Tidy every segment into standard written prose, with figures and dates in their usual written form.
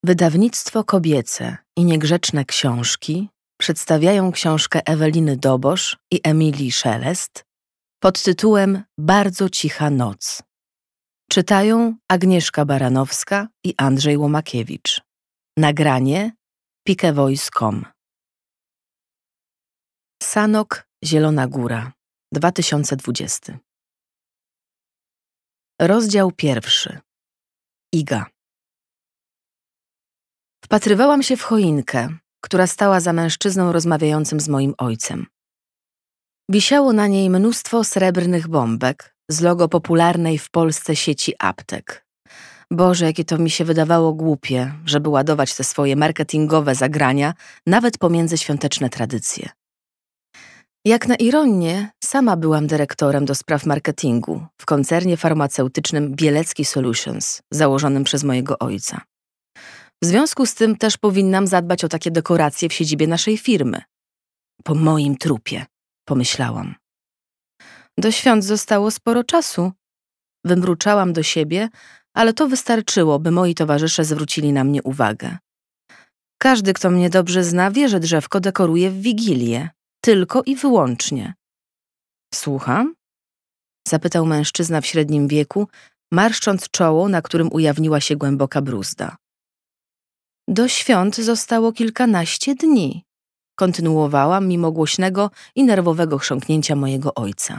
Wydawnictwo Kobiece i Niegrzeczne Książki przedstawiają książkę Eweliny Dobosz i Emilii Szelest pod tytułem Bardzo cicha noc. Czytają Agnieszka Baranowska i Andrzej Łomakiewicz. Nagranie pikevoice.com. Sanok, Zielona Góra, 2020. Rozdział 1. Iga. Wpatrywałam się w choinkę, która stała za mężczyzną rozmawiającym z moim ojcem. Wisiało na niej mnóstwo srebrnych bombek z logo popularnej w Polsce sieci aptek. Boże, jakie to mi się wydawało głupie, żeby ładować te swoje marketingowe zagrania nawet pomiędzy świąteczne tradycje. Jak na ironię, sama byłam dyrektorem do spraw marketingu w koncernie farmaceutycznym Bielecki Solutions, założonym przez mojego ojca. W związku z tym też powinnam zadbać o takie dekoracje w siedzibie naszej firmy. Po moim trupie, pomyślałam. Do świąt zostało sporo czasu. Wymruczałam do siebie, ale to wystarczyło, by moi towarzysze zwrócili na mnie uwagę. Każdy, kto mnie dobrze zna, wie, że drzewko dekoruję w Wigilię. Tylko i wyłącznie. Słucham? Zapytał mężczyzna w średnim wieku, marszcząc czoło, na którym ujawniła się głęboka bruzda. Do świąt zostało kilkanaście dni. Kontynuowałam mimo głośnego i nerwowego chrząknięcia mojego ojca.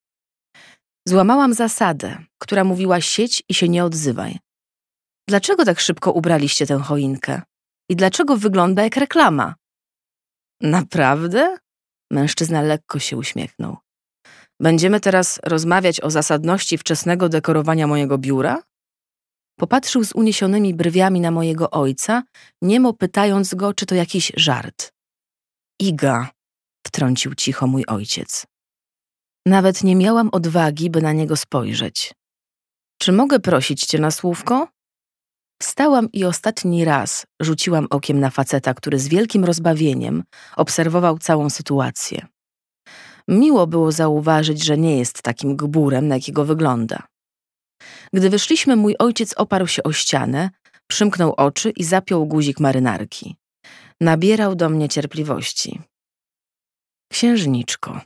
Złamałam zasadę, która mówiła siedź i się nie odzywaj. Dlaczego tak szybko ubraliście tę choinkę? I dlaczego wygląda jak reklama? Naprawdę? Mężczyzna lekko się uśmiechnął. Będziemy teraz rozmawiać o zasadności wczesnego dekorowania mojego biura? Popatrzył z uniesionymi brwiami na mojego ojca, niemo pytając go, czy to jakiś żart. Iga, wtrącił cicho mój ojciec. Nawet nie miałam odwagi, by na niego spojrzeć. Czy mogę prosić cię na słówko? Wstałam i ostatni raz rzuciłam okiem na faceta, który z wielkim rozbawieniem obserwował całą sytuację. Miło było zauważyć, że nie jest takim gburem, na jakiego wygląda. Gdy wyszliśmy, mój ojciec oparł się o ścianę, przymknął oczy i zapiął guzik marynarki. Nabierał do mnie cierpliwości. Księżniczko.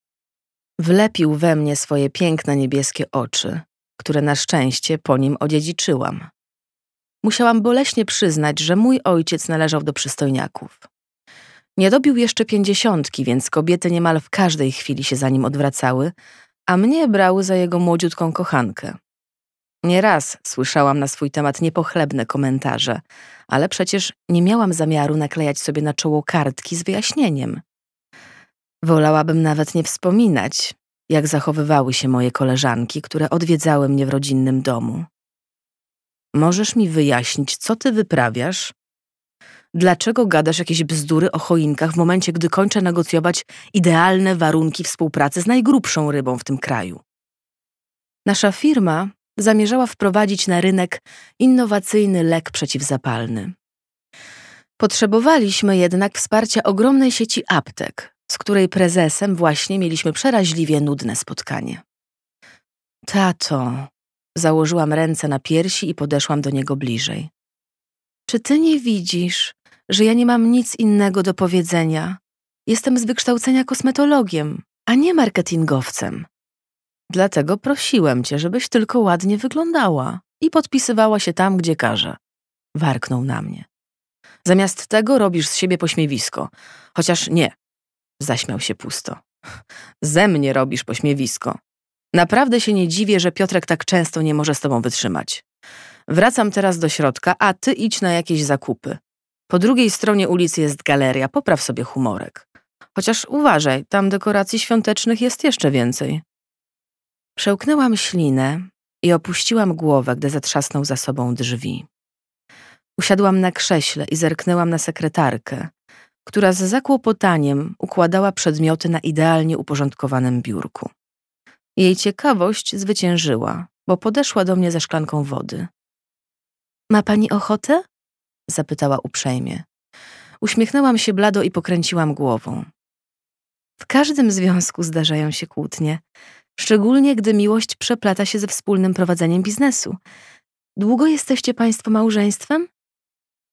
Wlepił we mnie swoje piękne niebieskie oczy, które na szczęście po nim odziedziczyłam. Musiałam boleśnie przyznać, że mój ojciec należał do przystojniaków. Nie dobił jeszcze 50, więc kobiety niemal w każdej chwili się za nim odwracały, a mnie brały za jego młodziutką kochankę. Nieraz słyszałam na swój temat niepochlebne komentarze, ale przecież nie miałam zamiaru naklejać sobie na czoło kartki z wyjaśnieniem. Wolałabym nawet nie wspominać, jak zachowywały się moje koleżanki, które odwiedzały mnie w rodzinnym domu. Możesz mi wyjaśnić, co ty wyprawiasz? Dlaczego gadasz jakieś bzdury o choinkach w momencie, gdy kończę negocjować idealne warunki współpracy z najgrubszą rybą w tym kraju? Nasza firma zamierzała wprowadzić na rynek innowacyjny lek przeciwzapalny. Potrzebowaliśmy jednak wsparcia ogromnej sieci aptek, z której prezesem właśnie mieliśmy przeraźliwie nudne spotkanie. Tato, założyłam ręce na piersi i podeszłam do niego bliżej. Czy ty nie widzisz, że ja nie mam nic innego do powiedzenia? Jestem z wykształcenia kosmetologiem, a nie marketingowcem. Dlatego prosiłem cię, żebyś tylko ładnie wyglądała i podpisywała się tam, gdzie każę. Warknął na mnie. Zamiast tego robisz z siebie pośmiewisko. Chociaż nie, zaśmiał się pusto. Ze mnie robisz pośmiewisko. Naprawdę się nie dziwię, że Piotrek tak często nie może z tobą wytrzymać. Wracam teraz do środka, a ty idź na jakieś zakupy. Po drugiej stronie ulicy jest galeria, popraw sobie humorek. Chociaż uważaj, tam dekoracji świątecznych jest jeszcze więcej. Przełknęłam ślinę i opuściłam głowę, gdy zatrzasnął za sobą drzwi. Usiadłam na krześle i zerknęłam na sekretarkę, która z zakłopotaniem układała przedmioty na idealnie uporządkowanym biurku. Jej ciekawość zwyciężyła, bo podeszła do mnie ze szklanką wody. Ma pani ochotę? Zapytała uprzejmie. Uśmiechnęłam się blado i pokręciłam głową. W każdym związku zdarzają się kłótnie, szczególnie gdy miłość przeplata się ze wspólnym prowadzeniem biznesu. Długo jesteście państwo małżeństwem?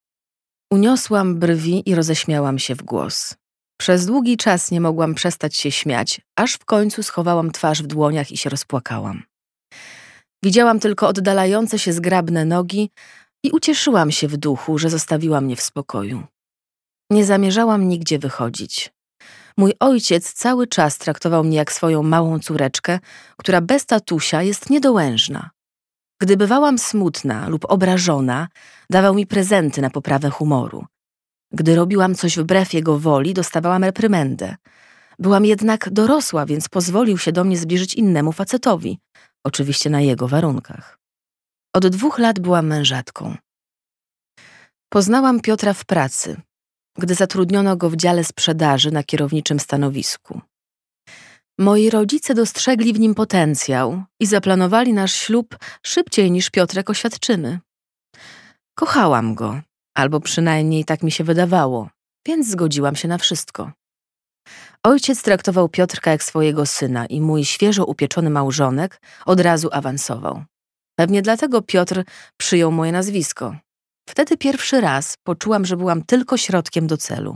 Uniosłam brwi i roześmiałam się w głos. Przez długi czas nie mogłam przestać się śmiać, aż w końcu schowałam twarz w dłoniach i się rozpłakałam. Widziałam tylko oddalające się zgrabne nogi i ucieszyłam się w duchu, że zostawiła mnie w spokoju. Nie zamierzałam nigdzie wychodzić. Mój ojciec cały czas traktował mnie jak swoją małą córeczkę, która bez tatusia jest niedołężna. Gdy bywałam smutna lub obrażona, dawał mi prezenty na poprawę humoru. Gdy robiłam coś wbrew jego woli, dostawałam reprymendę. Byłam jednak dorosła, więc pozwolił się do mnie zbliżyć innemu facetowi, oczywiście na jego warunkach. Od 2 lat byłam mężatką. Poznałam Piotra w pracy, gdy zatrudniono go w dziale sprzedaży na kierowniczym stanowisku. Moi rodzice dostrzegli w nim potencjał i zaplanowali nasz ślub szybciej niż Piotrek oświadczymy. Kochałam go, albo przynajmniej tak mi się wydawało, więc zgodziłam się na wszystko. Ojciec traktował Piotrka jak swojego syna i mój świeżo upieczony małżonek od razu awansował. Pewnie dlatego Piotr przyjął moje nazwisko. Wtedy pierwszy raz poczułam, że byłam tylko środkiem do celu.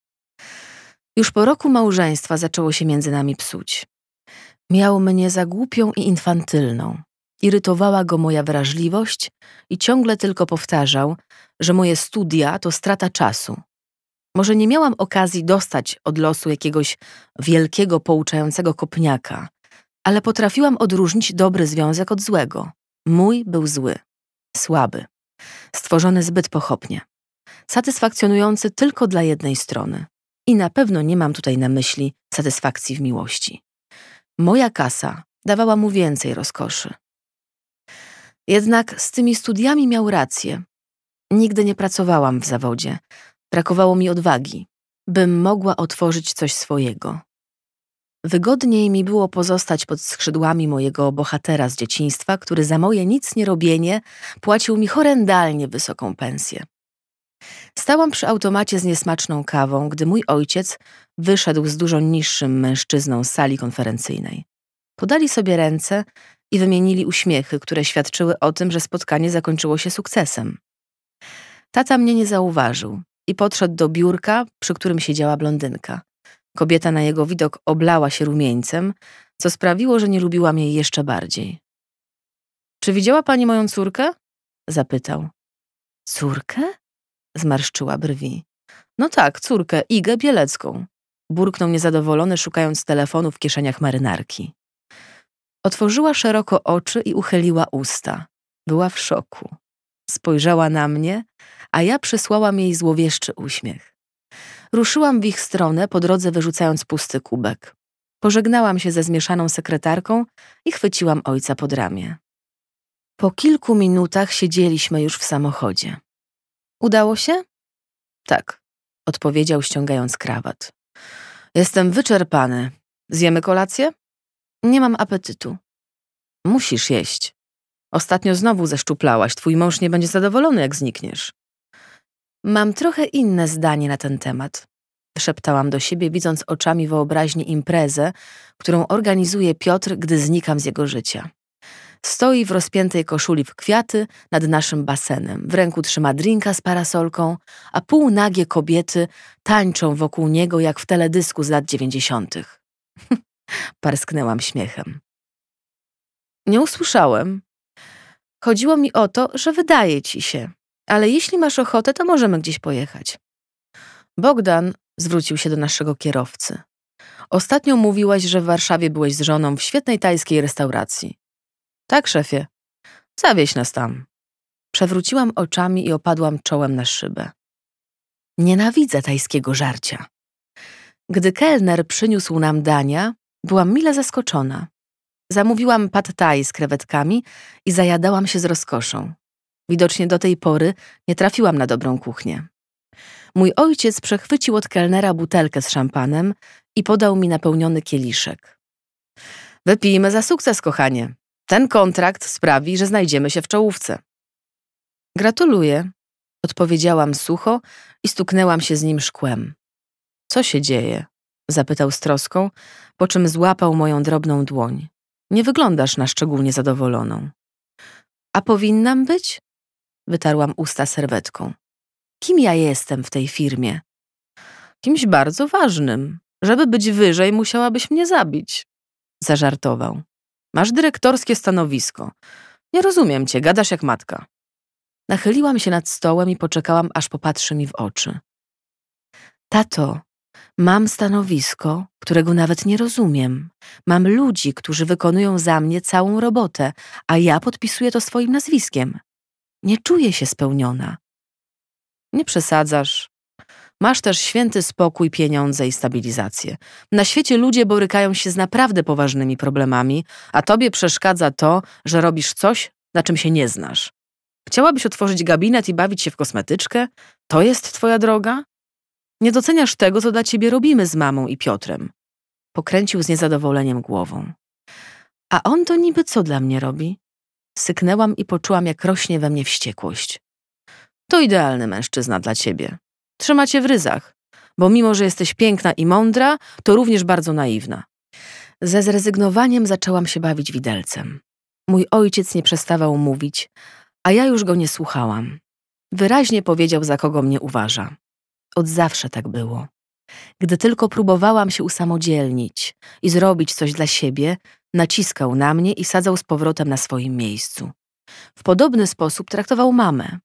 Już po roku małżeństwa zaczęło się między nami psuć. Miał mnie za głupią i infantylną. Irytowała go moja wrażliwość i ciągle tylko powtarzał, że moje studia to strata czasu. Może nie miałam okazji dostać od losu jakiegoś wielkiego, pouczającego kopniaka, ale potrafiłam odróżnić dobry związek od złego. Mój był zły, słaby, stworzony zbyt pochopnie, satysfakcjonujący tylko dla jednej strony. I na pewno nie mam tutaj na myśli satysfakcji w miłości. Moja kasa dawała mu więcej rozkoszy. Jednak z tymi studiami miał rację. Nigdy nie pracowałam w zawodzie. Brakowało mi odwagi, bym mogła otworzyć coś swojego. Wygodniej mi było pozostać pod skrzydłami mojego bohatera z dzieciństwa, który za moje nic nie robienie płacił mi horrendalnie wysoką pensję. Stałam przy automacie z niesmaczną kawą, gdy mój ojciec wyszedł z dużo niższym mężczyzną z sali konferencyjnej. Podali sobie ręce i wymienili uśmiechy, które świadczyły o tym, że spotkanie zakończyło się sukcesem. Tata mnie nie zauważył i podszedł do biurka, przy którym siedziała blondynka. Kobieta na jego widok oblała się rumieńcem, co sprawiło, że nie lubiłam jej jeszcze bardziej. Czy widziała pani moją córkę? Zapytał. Córkę? Zmarszczyła brwi. No tak, córkę, Igę Bielecką. Burknął niezadowolony, szukając telefonu w kieszeniach marynarki. Otworzyła szeroko oczy i uchyliła usta. Była w szoku. Spojrzała na mnie, a ja przysłałam jej złowieszczy uśmiech. Ruszyłam w ich stronę, po drodze wyrzucając pusty kubek. Pożegnałam się ze zmieszaną sekretarką i chwyciłam ojca pod ramię. Po kilku minutach siedzieliśmy już w samochodzie. Udało się? Tak, odpowiedział, ściągając krawat. Jestem wyczerpany. Zjemy kolację? Nie mam apetytu. Musisz jeść. Ostatnio znowu zeszczuplałaś. Twój mąż nie będzie zadowolony, jak znikniesz. Mam trochę inne zdanie na ten temat. Szeptałam do siebie, widząc oczami wyobraźni imprezę, którą organizuje Piotr, gdy znikam z jego życia. Stoi w rozpiętej koszuli w kwiaty nad naszym basenem. W ręku trzyma drinka z parasolką, a półnagie kobiety tańczą wokół niego jak w teledysku z lat 90. Parsknęłam śmiechem. Nie usłyszałem. Chodziło mi o to, że wydaje ci się. Ale jeśli masz ochotę, to możemy gdzieś pojechać. Bogdan zwrócił się do naszego kierowcy. Ostatnio mówiłaś, że w Warszawie byłeś z żoną w świetnej tajskiej restauracji. Tak, szefie. Zawieź nas tam. Przewróciłam oczami i opadłam czołem na szybę. Nienawidzę tajskiego żarcia. Gdy kelner przyniósł nam dania, byłam mile zaskoczona. Zamówiłam pad thai z krewetkami i zajadałam się z rozkoszą. Widocznie do tej pory nie trafiłam na dobrą kuchnię. Mój ojciec przechwycił od kelnera butelkę z szampanem i podał mi napełniony kieliszek. Wypijmy za sukces, kochanie. Ten kontrakt sprawi, że znajdziemy się w czołówce. Gratuluję, odpowiedziałam sucho i stuknęłam się z nim szkłem. Co się dzieje? Zapytał z troską, po czym złapał moją drobną dłoń. Nie wyglądasz na szczególnie zadowoloną. A powinnam być? Wytarłam usta serwetką. Kim ja jestem w tej firmie? Kimś bardzo ważnym. Żeby być wyżej, musiałabyś mnie zabić. Zażartował. Masz dyrektorskie stanowisko. Nie rozumiem cię, gadasz jak matka. Nachyliłam się nad stołem i poczekałam, aż popatrzy mi w oczy. Tato, mam stanowisko, którego nawet nie rozumiem. Mam ludzi, którzy wykonują za mnie całą robotę, a ja podpisuję to swoim nazwiskiem. Nie czuję się spełniona. Nie przesadzasz. Masz też święty spokój, pieniądze i stabilizację. Na świecie ludzie borykają się z naprawdę poważnymi problemami, a tobie przeszkadza to, że robisz coś, na czym się nie znasz. Chciałabyś otworzyć gabinet i bawić się w kosmetyczkę? To jest twoja droga? Nie doceniasz tego, co dla ciebie robimy z mamą i Piotrem. Pokręcił z niezadowoleniem głową. A on to niby co dla mnie robi? Syknęłam i poczułam, jak rośnie we mnie wściekłość. To idealny mężczyzna dla ciebie. Trzyma cię w ryzach, bo mimo, że jesteś piękna i mądra, to również bardzo naiwna. Ze zrezygnowaniem zaczęłam się bawić widelcem. Mój ojciec nie przestawał mówić, a ja już go nie słuchałam. Wyraźnie powiedział, za kogo mnie uważa. Od zawsze tak było. Gdy tylko próbowałam się usamodzielnić i zrobić coś dla siebie, naciskał na mnie i sadzał z powrotem na swoim miejscu. W podobny sposób traktował mamę.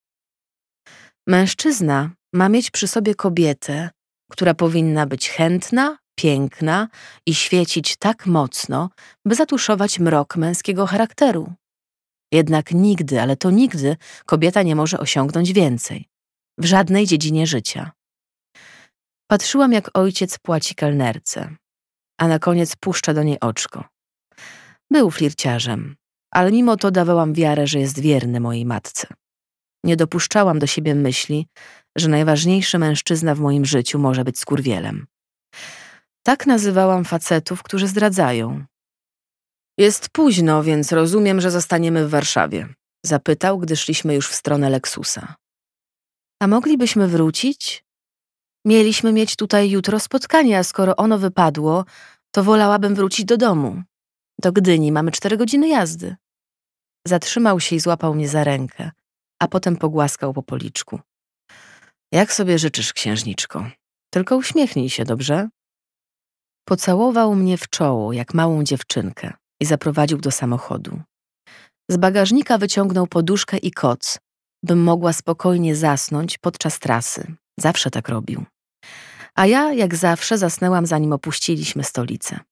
Mężczyzna ma mieć przy sobie kobietę, która powinna być chętna, piękna i świecić tak mocno, by zatuszować mrok męskiego charakteru. Jednak nigdy, ale to nigdy, kobieta nie może osiągnąć więcej. W żadnej dziedzinie życia. Patrzyłam, jak ojciec płaci kelnerce, a na koniec puszcza do niej oczko. Był flirciarzem, ale mimo to dawałam wiarę, że jest wierny mojej matce. Nie dopuszczałam do siebie myśli, że najważniejszy mężczyzna w moim życiu może być skurwielem. Tak nazywałam facetów, którzy zdradzają. Jest późno, więc rozumiem, że zostaniemy w Warszawie. Zapytał, gdy szliśmy już w stronę Lexusa. A moglibyśmy wrócić? Mieliśmy mieć tutaj jutro spotkanie, a skoro ono wypadło, to wolałabym wrócić do domu. Do Gdyni mamy 4 godziny jazdy. Zatrzymał się i złapał mnie za rękę, a potem pogłaskał po policzku. Jak sobie życzysz, księżniczko? Tylko uśmiechnij się, dobrze? Pocałował mnie w czoło, jak małą dziewczynkę i zaprowadził do samochodu. Z bagażnika wyciągnął poduszkę i koc, bym mogła spokojnie zasnąć podczas trasy. Zawsze tak robił. A ja, jak zawsze, zasnęłam, zanim opuściliśmy stolicę.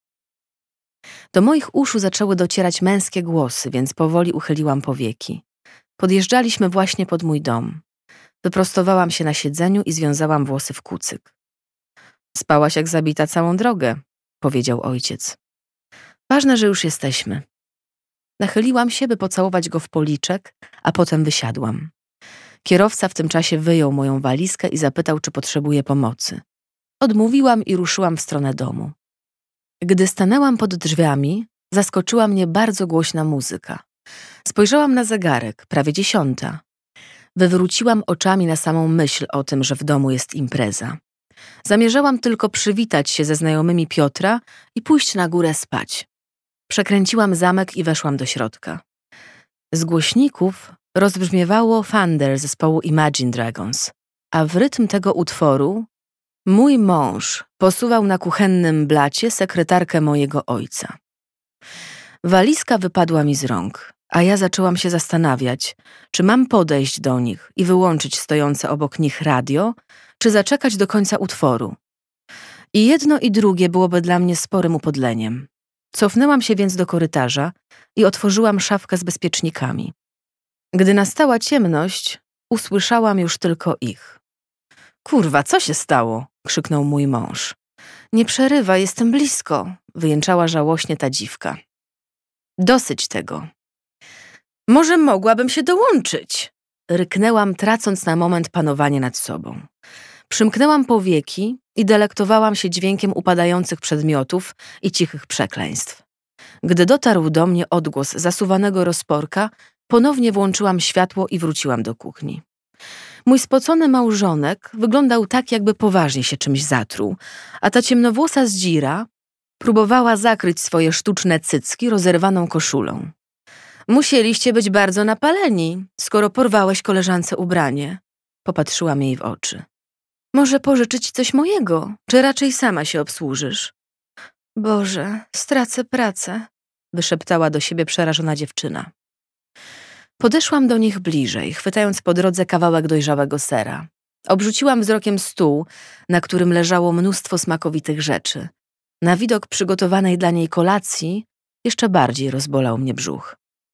Do moich uszu zaczęły docierać męskie głosy, więc powoli uchyliłam powieki. Podjeżdżaliśmy właśnie pod mój dom. Wyprostowałam się na siedzeniu i związałam włosy w kucyk. Spałaś jak zabita całą drogę, powiedział ojciec. Ważne, że już jesteśmy. Nachyliłam się, by pocałować go w policzek, a potem wysiadłam. Kierowca w tym czasie wyjął moją walizkę i zapytał, czy potrzebuję pomocy. Odmówiłam i ruszyłam w stronę domu. Gdy stanęłam pod drzwiami, zaskoczyła mnie bardzo głośna muzyka. Spojrzałam na zegarek, prawie 10. Wywróciłam oczami na samą myśl o tym, że w domu jest impreza. Zamierzałam tylko przywitać się ze znajomymi Piotra i pójść na górę spać. Przekręciłam zamek i weszłam do środka. Z głośników rozbrzmiewało Thunder zespołu Imagine Dragons, a w rytm tego utworu mój mąż posuwał na kuchennym blacie sekretarkę mojego ojca. Walizka wypadła mi z rąk, a ja zaczęłam się zastanawiać, czy mam podejść do nich i wyłączyć stojące obok nich radio, czy zaczekać do końca utworu. I jedno i drugie byłoby dla mnie sporym upodleniem. Cofnęłam się więc do korytarza i otworzyłam szafkę z bezpiecznikami. Gdy nastała ciemność, usłyszałam już tylko ich. Kurwa, co się stało? Krzyknął mój mąż. Nie przerywaj, jestem blisko, wyjęczała żałośnie ta dziwka. Dosyć tego. Może mogłabym się dołączyć? Ryknęłam, tracąc na moment panowanie nad sobą. Przymknęłam powieki i delektowałam się dźwiękiem upadających przedmiotów i cichych przekleństw. Gdy dotarł do mnie odgłos zasuwanego rozporka, ponownie włączyłam światło i wróciłam do kuchni. Mój spocony małżonek wyglądał tak, jakby poważnie się czymś zatruł, a ta ciemnowłosa zdzira próbowała zakryć swoje sztuczne cycki rozerwaną koszulą. Musieliście być bardzo napaleni, skoro porwałeś koleżance ubranie, Popatrzyłam jej w oczy. Może pożyczyć coś mojego, czy raczej sama się obsłużysz? Boże, stracę pracę, wyszeptała do siebie przerażona dziewczyna. Podeszłam do nich bliżej, chwytając po drodze kawałek dojrzałego sera. Obrzuciłam wzrokiem stół, na którym leżało mnóstwo smakowitych rzeczy. Na widok przygotowanej dla niej kolacji jeszcze bardziej rozbolał mnie brzuch.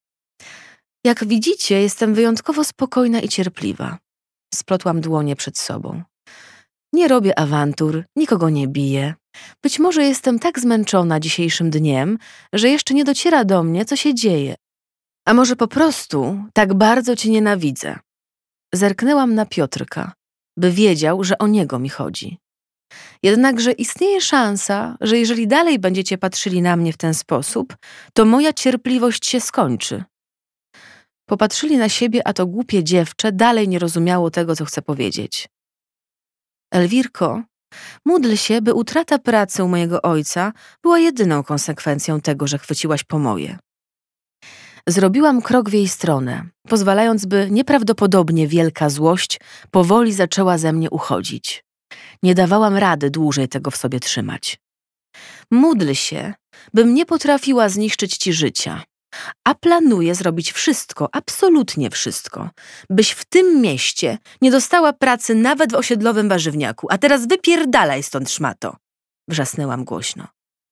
Jak widzicie, jestem wyjątkowo spokojna i cierpliwa. Splotłam dłonie przed sobą. Nie robię awantur, nikogo nie biję. Być może jestem tak zmęczona dzisiejszym dniem, że jeszcze nie dociera do mnie, co się dzieje. A może po prostu tak bardzo cię nienawidzę. Zerknęłam na Piotrka, by wiedział, że o niego mi chodzi. Jednakże istnieje szansa, że jeżeli dalej będziecie patrzyli na mnie w ten sposób, to moja cierpliwość się skończy. Popatrzyli na siebie, a to głupie dziewczę dalej nie rozumiało tego, co chcę powiedzieć. Elwirko, módl się, by utrata pracy u mojego ojca była jedyną konsekwencją tego, że chwyciłaś po moje. Zrobiłam krok w jej stronę, pozwalając, by nieprawdopodobnie wielka złość powoli zaczęła ze mnie uchodzić. Nie dawałam rady dłużej tego w sobie trzymać. Módl się, bym nie potrafiła zniszczyć ci życia, a planuję zrobić wszystko, absolutnie wszystko, byś w tym mieście nie dostała pracy nawet w osiedlowym warzywniaku, a teraz wypierdalaj stąd, szmato! Wrzasnęłam głośno.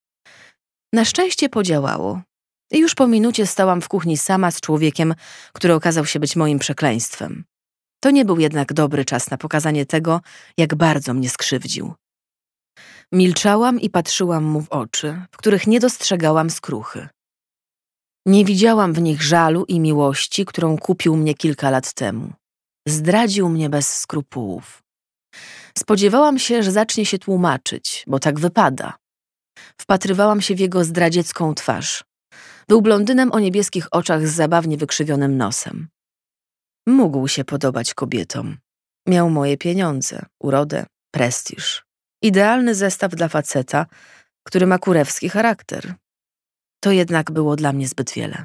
Na szczęście podziałało. I już po minucie stałam w kuchni sama z człowiekiem, który okazał się być moim przekleństwem. To nie był jednak dobry czas na pokazanie tego, jak bardzo mnie skrzywdził. Milczałam i patrzyłam mu w oczy, w których nie dostrzegałam skruchy. Nie widziałam w nich żalu i miłości, którą kupił mnie kilka lat temu. Zdradził mnie bez skrupułów. Spodziewałam się, że zacznie się tłumaczyć, bo tak wypada. Wpatrywałam się w jego zdradziecką twarz. Był blondynem o niebieskich oczach z zabawnie wykrzywionym nosem. Mógł się podobać kobietom. Miał moje pieniądze, urodę, prestiż. Idealny zestaw dla faceta, który ma kurewski charakter. To jednak było dla mnie zbyt wiele.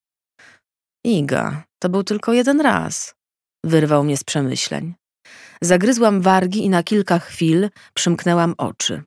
Iga, to był tylko jeden raz. Wyrwał mnie z przemyśleń. Zagryzłam wargi i na kilka chwil przymknęłam oczy.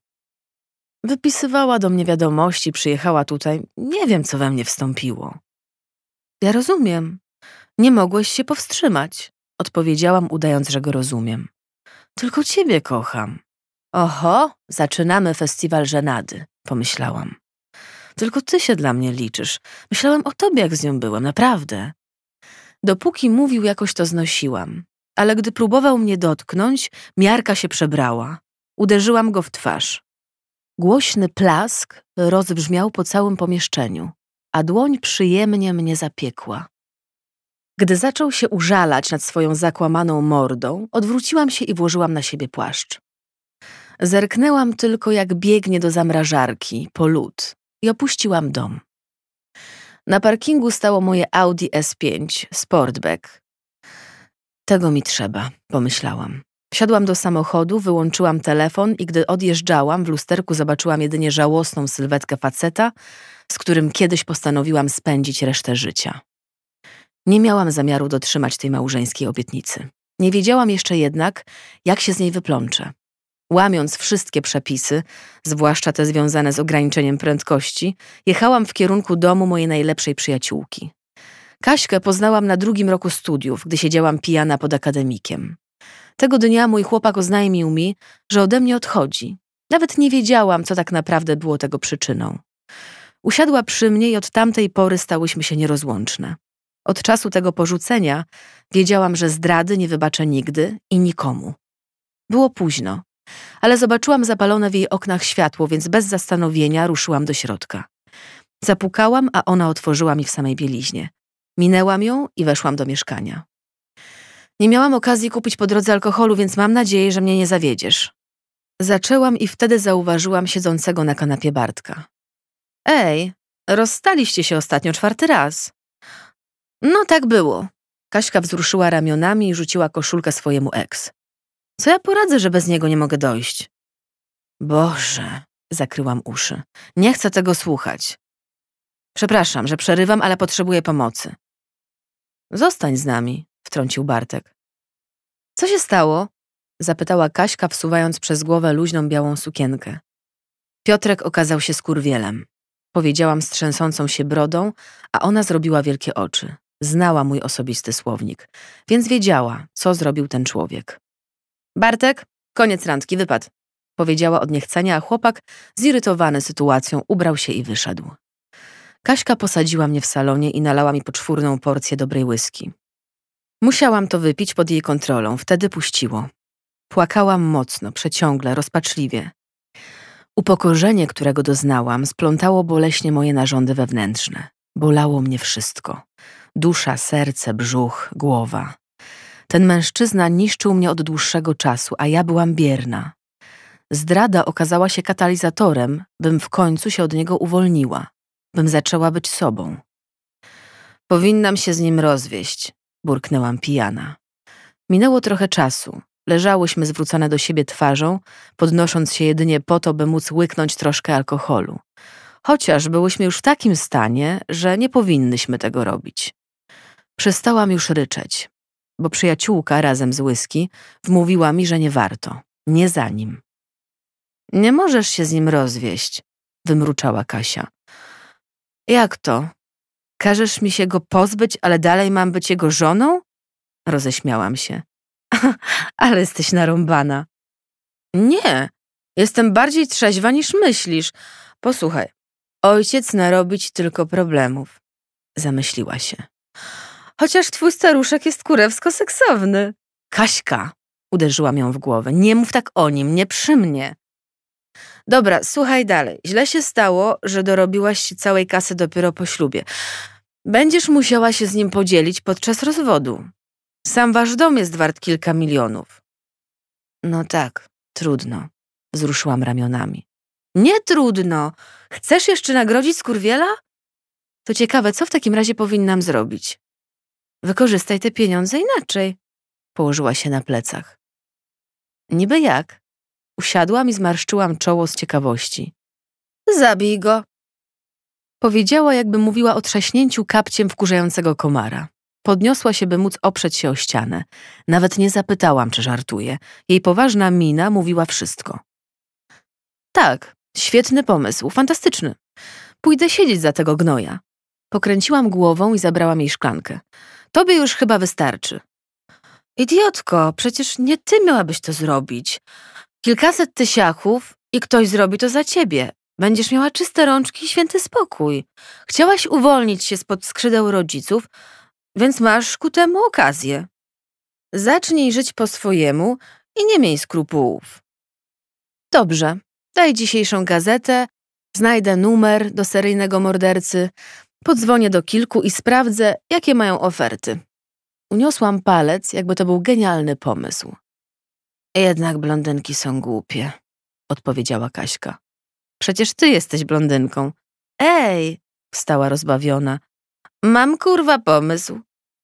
Wypisywała do mnie wiadomości, przyjechała tutaj. Nie wiem, co we mnie wstąpiło. Ja rozumiem. Nie mogłeś się powstrzymać, odpowiedziałam, udając, że go rozumiem. Tylko ciebie kocham. Oho, zaczynamy festiwal żenady, pomyślałam. Tylko ty się dla mnie liczysz. Myślałam o tobie, jak z nią byłem, naprawdę. Dopóki mówił, jakoś to znosiłam. Ale gdy próbował mnie dotknąć, miarka się przebrała. Uderzyłam go w twarz. Głośny plask rozbrzmiał po całym pomieszczeniu, a dłoń przyjemnie mnie zapiekła. Gdy zaczął się użalać nad swoją zakłamaną mordą, odwróciłam się i włożyłam na siebie płaszcz. Zerknęłam tylko, jak biegnie do zamrażarki, po lód, i opuściłam dom. Na parkingu stało moje Audi S5 Sportback. Tego mi trzeba, pomyślałam. Wsiadłam do samochodu, wyłączyłam telefon i gdy odjeżdżałam, w lusterku zobaczyłam jedynie żałosną sylwetkę faceta, z którym kiedyś postanowiłam spędzić resztę życia. Nie miałam zamiaru dotrzymać tej małżeńskiej obietnicy. Nie wiedziałam jeszcze jednak, jak się z niej wyplączę. Łamiąc wszystkie przepisy, zwłaszcza te związane z ograniczeniem prędkości, jechałam w kierunku domu mojej najlepszej przyjaciółki. Kaśkę poznałam na 2. roku studiów, gdy siedziałam pijana pod akademikiem. Tego dnia mój chłopak oznajmił mi, że ode mnie odchodzi. Nawet nie wiedziałam, co tak naprawdę było tego przyczyną. Usiadła przy mnie i od tamtej pory stałyśmy się nierozłączne. Od czasu tego porzucenia wiedziałam, że zdrady nie wybaczę nigdy i nikomu. Było późno, ale zobaczyłam zapalone w jej oknach światło, więc bez zastanowienia ruszyłam do środka. Zapukałam, a ona otworzyła mi w samej bieliźnie. Minęłam ją i weszłam do mieszkania. Nie miałam okazji kupić po drodze alkoholu, więc mam nadzieję, że mnie nie zawiedziesz. Zaczęłam i wtedy zauważyłam siedzącego na kanapie Bartka. Ej, rozstaliście się ostatnio 4. raz. No tak było. Kaśka wzruszyła ramionami i rzuciła koszulkę swojemu ex. Co ja poradzę, że bez niego nie mogę dojść? Boże, zakryłam uszy. Nie chcę tego słuchać. Przepraszam, że przerywam, ale potrzebuję pomocy. Zostań z nami, wtrącił Bartek. Co się stało? Zapytała Kaśka, wsuwając przez głowę luźną białą sukienkę. Piotrek okazał się skurwielem. Powiedziałam z trzęsącą się brodą, a ona zrobiła wielkie oczy. Znała mój osobisty słownik, więc wiedziała, co zrobił ten człowiek. Bartek, koniec randki, wypad. Powiedziała od niechcenia, a chłopak, zirytowany sytuacją, ubrał się i wyszedł. Kaśka posadziła mnie w salonie i nalała mi poczwórną porcję dobrej whisky. Musiałam to wypić pod jej kontrolą, wtedy puściło. Płakałam mocno, przeciągle, rozpaczliwie. Upokorzenie, którego doznałam, splątało boleśnie moje narządy wewnętrzne. Bolało mnie wszystko. Dusza, serce, brzuch, głowa. Ten mężczyzna niszczył mnie od dłuższego czasu, a ja byłam bierna. Zdrada okazała się katalizatorem, bym w końcu się od niego uwolniła, bym zaczęła być sobą. Powinnam się z nim rozwieść, burknęłam pijana. Minęło trochę czasu. Leżałyśmy zwrócone do siebie twarzą, podnosząc się jedynie po to, by móc łyknąć troszkę alkoholu. Chociaż byłyśmy już w takim stanie, że nie powinnyśmy tego robić. Przestałam już ryczeć, bo przyjaciółka razem z whisky wmówiła mi, że nie warto, nie za nim. Nie możesz się z nim rozwieść, wymruczała Kasia. Jak to? Każesz mi się go pozbyć, ale dalej mam być jego żoną? Roześmiałam się. Ale jesteś narąbana. Nie, jestem bardziej trzeźwa niż myślisz. Posłuchaj, ojciec narobi ci tylko problemów. Zamyśliła się. Chociaż twój staruszek jest kurewsko seksowny. Kaśka, uderzyłam ją w głowę. Nie mów tak o nim, nie przy mnie. Dobra, słuchaj dalej. Źle się stało, że dorobiłaś się całej kasy dopiero po ślubie. Będziesz musiała się z nim podzielić podczas rozwodu. Sam wasz dom jest wart kilka milionów. No tak, trudno. Wzruszyłam ramionami. Nie trudno. Chcesz jeszcze nagrodzić skurwiela? To ciekawe, co w takim razie powinnam zrobić? Wykorzystaj te pieniądze inaczej. Położyła się na plecach. Niby jak? Usiadłam i zmarszczyłam czoło z ciekawości. Zabij go. Powiedziała, jakby mówiła o trzaśnięciu kapciem wkurzającego komara. Podniosła się, by móc oprzeć się o ścianę. Nawet nie zapytałam, czy żartuje. Jej poważna mina mówiła wszystko. Tak, świetny pomysł, fantastyczny. Pójdę siedzieć za tego gnoja. Pokręciłam głową i zabrałam jej szklankę. Tobie już chyba wystarczy. Idiotko, przecież nie ty miałabyś to zrobić. Kilkaset tysiaków i ktoś zrobi to za ciebie. Będziesz miała czyste rączki i święty spokój. Chciałaś uwolnić się spod skrzydeł rodziców, więc masz ku temu okazję. Zacznij żyć po swojemu i nie miej skrupułów. Dobrze, daj dzisiejszą gazetę, znajdę numer do seryjnego mordercy, podzwonię do kilku i sprawdzę, jakie mają oferty. Uniosłam palec, jakby to był genialny pomysł. Jednak blondynki są głupie, odpowiedziała Kaśka. Przecież ty jesteś blondynką. Ej, wstała rozbawiona. Mam kurwa pomysł.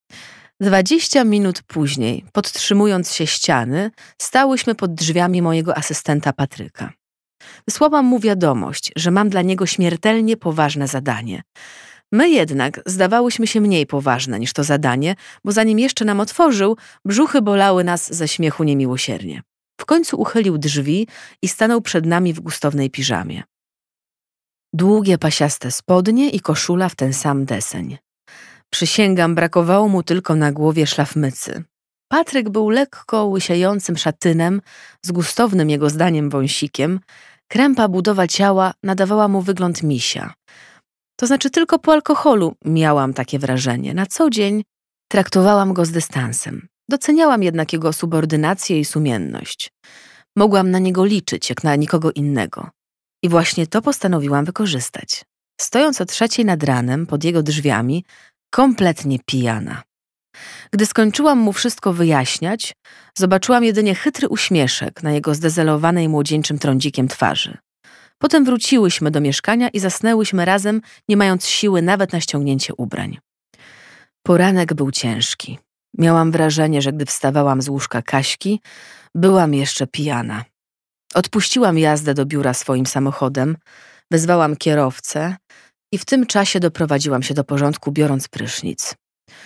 20 minut później, podtrzymując się ściany, stałyśmy pod drzwiami mojego asystenta Patryka. Wysłałam mu wiadomość, że mam dla niego śmiertelnie poważne zadanie. My jednak zdawałyśmy się mniej poważne niż to zadanie, bo zanim jeszcze nam otworzył, brzuchy bolały nas ze śmiechu niemiłosiernie. W końcu uchylił drzwi i stanął przed nami w gustownej piżamie. Długie pasiaste spodnie i koszula w ten sam deseń. Przysięgam, brakowało mu tylko na głowie szlafmycy. Patryk był lekko łysiejącym szatynem, z gustownym jego zdaniem wąsikiem. Krępa budowa ciała nadawała mu wygląd misia. To znaczy tylko po alkoholu miałam takie wrażenie. Na co dzień traktowałam go z dystansem. Doceniałam jednak jego subordynację i sumienność. Mogłam na niego liczyć, jak na nikogo innego. I właśnie to postanowiłam wykorzystać. Stojąc o 3:00 nad ranem pod jego drzwiami, kompletnie pijana. Gdy skończyłam mu wszystko wyjaśniać, zobaczyłam jedynie chytry uśmieszek na jego zdezelowanej młodzieńczym trądzikiem twarzy. Potem wróciłyśmy do mieszkania i zasnęłyśmy razem, nie mając siły nawet na ściągnięcie ubrań. Poranek był ciężki. Miałam wrażenie, że gdy wstawałam z łóżka Kaśki, byłam jeszcze pijana. Odpuściłam jazdę do biura swoim samochodem, wezwałam kierowcę i w tym czasie doprowadziłam się do porządku, biorąc prysznic.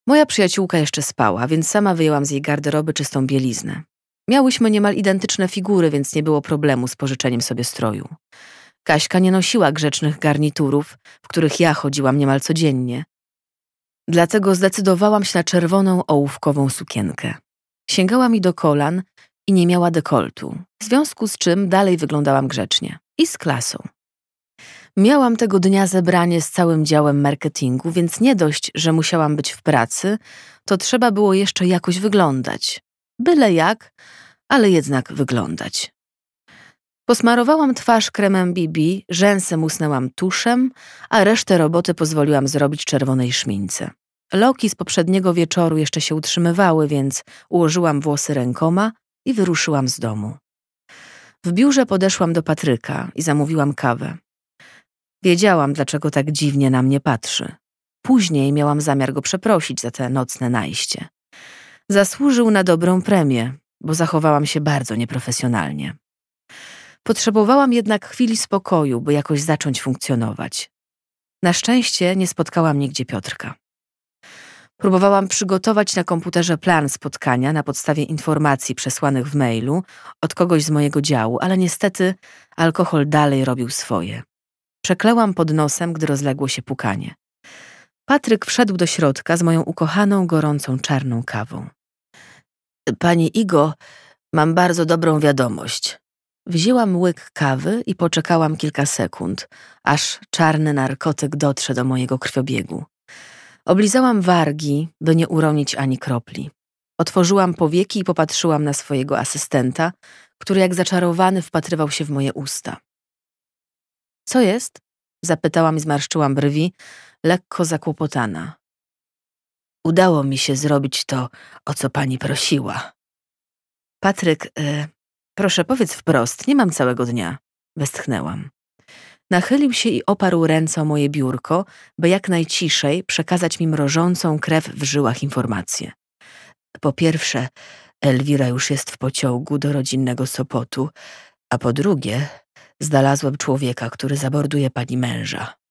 Moja przyjaciółka jeszcze spała, więc sama wyjęłam z jej garderoby czystą bieliznę. Miałyśmy niemal identyczne figury, więc nie było problemu z pożyczeniem sobie stroju. Kaśka nie nosiła grzecznych garniturów, w których ja chodziłam niemal codziennie. Dlatego zdecydowałam się na czerwoną ołówkową sukienkę. Sięgała mi do kolan i nie miała dekoltu, w związku z czym dalej wyglądałam grzecznie i z klasą. Miałam tego dnia zebranie z całym działem marketingu, więc nie dość, że musiałam być w pracy, to trzeba było jeszcze jakoś wyglądać. Byle jak, ale jednak wyglądać. Posmarowałam twarz kremem BB, rzęsy musnęłam tuszem, a resztę roboty pozwoliłam zrobić czerwonej szmince. Loki z poprzedniego wieczoru jeszcze się utrzymywały, więc ułożyłam włosy rękoma i wyruszyłam z domu. W biurze podeszłam do Patryka i zamówiłam kawę. Wiedziałam, dlaczego tak dziwnie na mnie patrzy. Później miałam zamiar go przeprosić za te nocne najście. Zasłużył na dobrą premię, bo zachowałam się bardzo nieprofesjonalnie. Potrzebowałam jednak chwili spokoju, by jakoś zacząć funkcjonować. Na szczęście nie spotkałam nigdzie Piotrka. Próbowałam przygotować na komputerze plan spotkania na podstawie informacji przesłanych w mailu od kogoś z mojego działu, ale niestety alkohol dalej robił swoje. Przeklęłam pod nosem, gdy rozległo się pukanie. Patryk wszedł do środka z moją ukochaną, gorącą, czarną kawą. Pani Igo, mam bardzo dobrą wiadomość. Wzięłam łyk kawy i poczekałam kilka sekund, aż czarny narkotyk dotrze do mojego krwiobiegu. Oblizałam wargi, by nie uronić ani kropli. Otworzyłam powieki i popatrzyłam na swojego asystenta, który jak zaczarowany wpatrywał się w moje usta. Co jest? Zapytałam i zmarszczyłam brwi, lekko zakłopotana. Udało mi się zrobić to, o co pani prosiła. Patryk, proszę powiedz wprost, nie mam całego dnia. Westchnęłam. Nachylił się i oparł ręce o moje biurko, by jak najciszej przekazać mi mrożącą krew w żyłach informację. Po pierwsze, Elwira już jest w pociągu do rodzinnego Sopotu, a po drugie, znalazłem człowieka, który zamorduje pani męża.